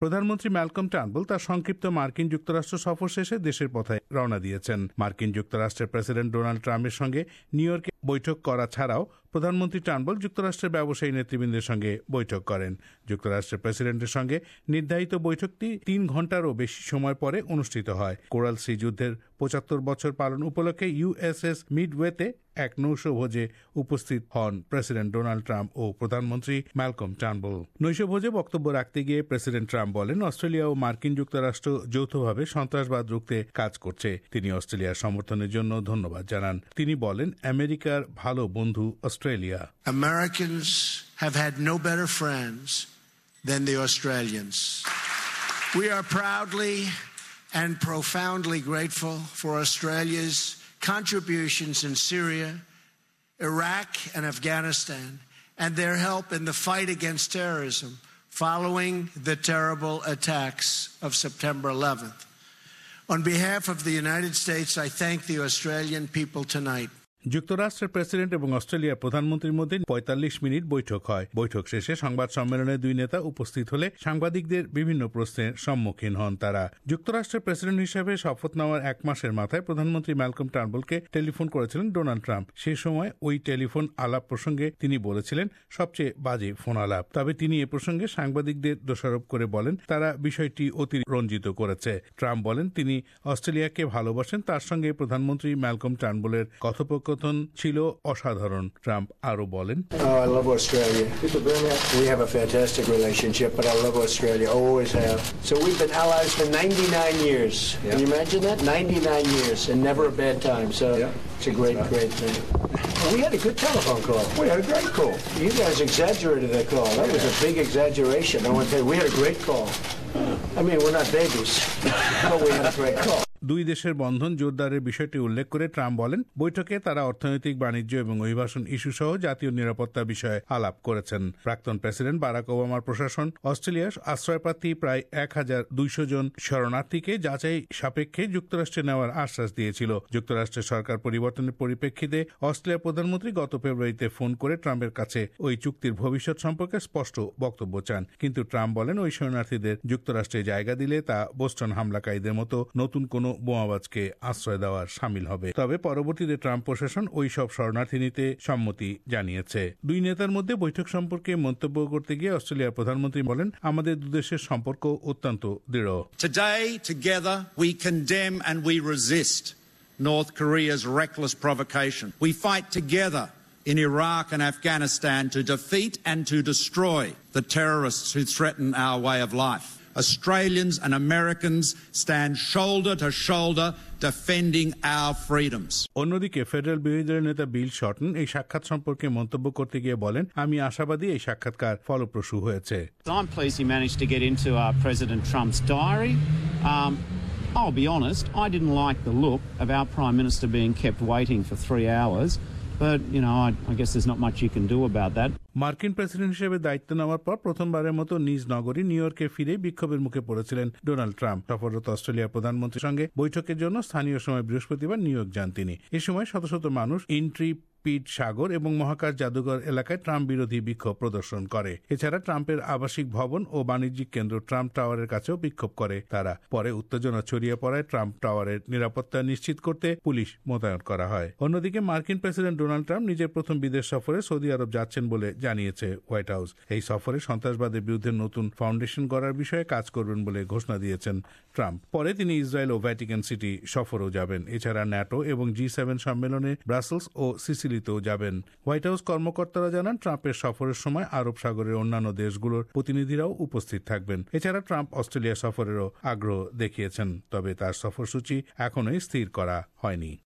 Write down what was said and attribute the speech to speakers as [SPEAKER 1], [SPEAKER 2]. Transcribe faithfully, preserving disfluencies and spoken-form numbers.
[SPEAKER 1] প্রধানমন্ত্রী Malcolm Turnbull তার সংক্ষিপ্ত মার্কিন যুক্তরাষ্ট্র সফর শেষে দেশের পথে রওনা দিয়েছেন। মার্কিন যুক্তরাষ্ট্রের প্রেসিডেন্ট ডোনাল্ড ট্রাম্পের সঙ্গে নিউ ইয়র্কে বৈঠক করা ছাড়াও প্রধানমন্ত্রী টার্নবুল যুক্তরাষ্ট্রের ব্যবসায়ী নেতৃবৃন্দের সঙ্গে বৈঠক করেন। যুক্তরাষ্ট্রের প্রেসিডেন্টের সঙ্গে নির্ধারিত বৈঠকটি তিন ঘন্টারও বেশি সময় পরে অনুষ্ঠিত হয়। কোরাল সি যুদ্ধের পঁচাত্তর বছর পালন উপলক্ষে ইউএসএস মিডওয়েতে এক নৈশভোজে উপস্থিত হন প্রেসিডেন্ট ডোনাল্ড ট্রাম্প ও প্রধানমন্ত্রী ম্যালকম টার্নবুল। নৈশভোজে বক্তব্য রাখতে গিয়ে প্রেসিডেন্ট ট্রাম্প বলেন, অস্ট্রেলিয়া ও মার্কিন যুক্তরাষ্ট্র যৌথভাবে সন্ত্রাসবাদ রুখতে কাজ করছে। তিনি অস্ট্রেলিয়ার সমর্থনের জন্য ধন্যবাদ জানান। তিনি বলেন, আমেরিকার ভালো বন্ধু Australia.
[SPEAKER 2] Americans have had no better friends than the Australians. We are proudly and profoundly grateful for Australia's contributions in Syria, Iraq, and Afghanistan, and their help in the fight against terrorism following the terrible attacks of September eleventh. On behalf of the United States, I thank the Australian people tonight.
[SPEAKER 1] যুক্তরাষ্ট্রের president এবং অস্ট্রেলিয়ার প্রধানমন্ত্রীর মধ্যে পঁয়তাল্লিশ minute বৈঠক হয়। বৈঠক শেষে সংবাদ সম্মেলনে দুই নেতা উপস্থিত হলে সাংবাদিকদের বিভিন্ন প্রশ্নের সম্মুখীন হন তারা। যুক্তরাষ্ট্রের প্রেসিডেন্ট হিসেবে শপথ নেওয়ার এক মাসের মাথায় প্রধানমন্ত্রী ম্যালকম টার্নবুলকে টেলিফোন করেছিলেন ডোনাল্ড ট্রাম্প। সেই সময় ওই টেলিফোন আলাপ প্রসঙ্গে তিনি বলেছিলেন, সবচেয়ে বাজে ফোন আলাপ। তবে তিনি এ প্রসঙ্গে সাংবাদিকদের দোষারোপ করে বলেন, তারা বিষয়টি অতিরঞ্জিত করেছে। ট্রাম্প বলেন, তিনি অস্ট্রেলিয়াকে ভালোবাসেন। তার সঙ্গে প্রধানমন্ত্রী ম্যালকম টার্নবুলের কথোপকথন ছিল অসাধারণ। ট্রাম্প আরো বলেন,
[SPEAKER 3] Oh, I love Australia. We have a fantastic relationship, but I love Australia, always have. So we've been allies for ninety-nine years. Yeah. Can you imagine that? ninety-nine years and never a bad time. So yeah. It's a great, great thing. Well, we had a good telephone call. We had a great call. You guys exaggerated that call. That was a big exaggeration. I want to tell you, we had a great call. I mean, we're not babies, but we had a great call.
[SPEAKER 1] দুই দেশের বন্ধন জোরদারের বিষয়টি উল্লেখ করে Trump বলেন, বৈঠকে তারা অর্থনৈতিক, বাণিজ্য এবং অভিবাসন ইস্যু সহ জাতীয় নিরাপত্তা বিষয়ে আলাপ করেছেন। প্রাক্তন প্রেসিডেন্ট বারাক ওবামার প্রশাসন অস্ট্রেলিয়ার আশ্রয়প্রার্থী প্রায় এক হাজার দুইশো জন শরণার্থীকে যাচাই সাপেক্ষে যুক্তরাষ্ট্রে নেওয়ার আশ্বাস দিয়েছিল। যুক্তরাষ্ট্রের সরকার পরিবর্তনের পরিপ্রেক্ষিতে অস্ট্রেলিয়ার প্রধানমন্ত্রী গত ফেব্রুয়ারিতে ফোন করে ট্রাম্পের কাছে ওই চুক্তির ভবিষ্যৎ সম্পর্কে স্পষ্ট বক্তব্য চান। কিন্তু ট্রাম্প বলেন, ওই শরণার্থীদের যুক্তরাষ্ট্রে জায়গা দিলে তা বোস্টন হামলাকারীদের মতো নতুন কোনো বোমাবাজকে আশ্রয় দেওয়ার শামিল হবে। তবে পরবর্তীতে ট্রাম্প প্রশাসন ওই সব শরণার্থী নিতে সম্মতি জানিয়েছে। দুই নেতার মধ্যে বৈঠক সম্পর্কে মন্তব্য করতে গিয়ে অস্ট্রেলিয়ার প্রধানমন্ত্রী বলেন, আমাদের দুদেশের সম্পর্ক অত্যন্ত দৃঢ়।
[SPEAKER 4] Today, together, we condemn and we resist North Korea's reckless provocation. We fight together in Iraq and Afghanistan to defeat and to destroy the terrorists who threaten our way of life. Australians and Americans stand shoulder to shoulder defending our freedoms.
[SPEAKER 1] অন্যদিকে federal বিরোধী দলের নেতা বিল শর্টন এই সাক্ষাৎ সম্পর্কে মন্তব্য করতে গিয়ে বলেন, আমি আশাবাদী এই সাক্ষাৎকার ফলপ্রসূ হয়েছে।
[SPEAKER 5] I'm pleased he managed to get into uh, President Trump's diary. Um, I'll be honest, I didn't like the look of our Prime Minister being kept waiting for three hours. But, you know, I, I guess there's not much you can do about that.
[SPEAKER 1] মার্কিন president হিসেবে দায়িত্ব নেওয়ার পর প্রথমবারের মতো নিজ নগরী new ইয়র্কে ফিরে বিক্ষোভের মুখে পড়েছিলেন ডোনাল্ড ট্রাম্প। সফররত অস্ট্রেলিয়ার প্রধানমন্ত্রীর সঙ্গে বৈঠকের জন্য স্থানীয় সময় বৃহস্পতিবার নিউ ইয়র্ক যান তিনি। এ সময় শত শত মানুষ ইন্ট্রি পিট সাগর এবং মহাকাশ জাদুঘর এলাকায় ট্রাম্প বিরোধী বিক্ষোভ প্রদর্শন করে। এছাড়া ট্রাম্পের আবাসিক ভবন ও বাণিজ্যিক কেন্দ্র ট্রাম্প টাওয়ারের কাছেও বিক্ষোভ করে তারা। পরে উত্তেজনা ছড়িয়ে পড়ায় ট্রাম্প টাওয়ারের নিরাপত্তা নিশ্চিত করতে পুলিশ মোতায়েন করা হয়। অন্যদিকে মার্কিন প্রেসিডেন্ট ডোনাল্ড ট্রাম্প নিজের প্রথম বিদেশ সফরে সৌদি আরব যাচ্ছেন বলে জানিয়েছে হোয়াইট হাউস। এই সফরে সন্ত্রাসবাদের বিরুদ্ধে নতুন ফাউন্ডেশন গড়ার বিষয়ে কাজ করবেন বলে ঘোষণা দিয়েছেন ট্রাম্প। পরে তিনি ইসরায়েল ও ভ্যাটিকান সিটি সফরও যাবেন। এছাড়া ন্যাটো এবং জি সেভেন সম্মেলনে ব্রাসেলস ও সিসিলিতেও যাবেন। হোয়াইট হাউস কর্মকর্তারা জানান, ট্রাম্পের সফরের সময় আরব সাগরের অন্যান্য দেশগুলোর প্রতিনিধিরাও উপস্থিত থাকবেন। এছাড়া ট্রাম্প অস্ট্রেলিয়া সফরেরও আগ্রহ দেখিয়েছেন, তবে তার সফরসূচি এখনোই স্থির করা হয়নি।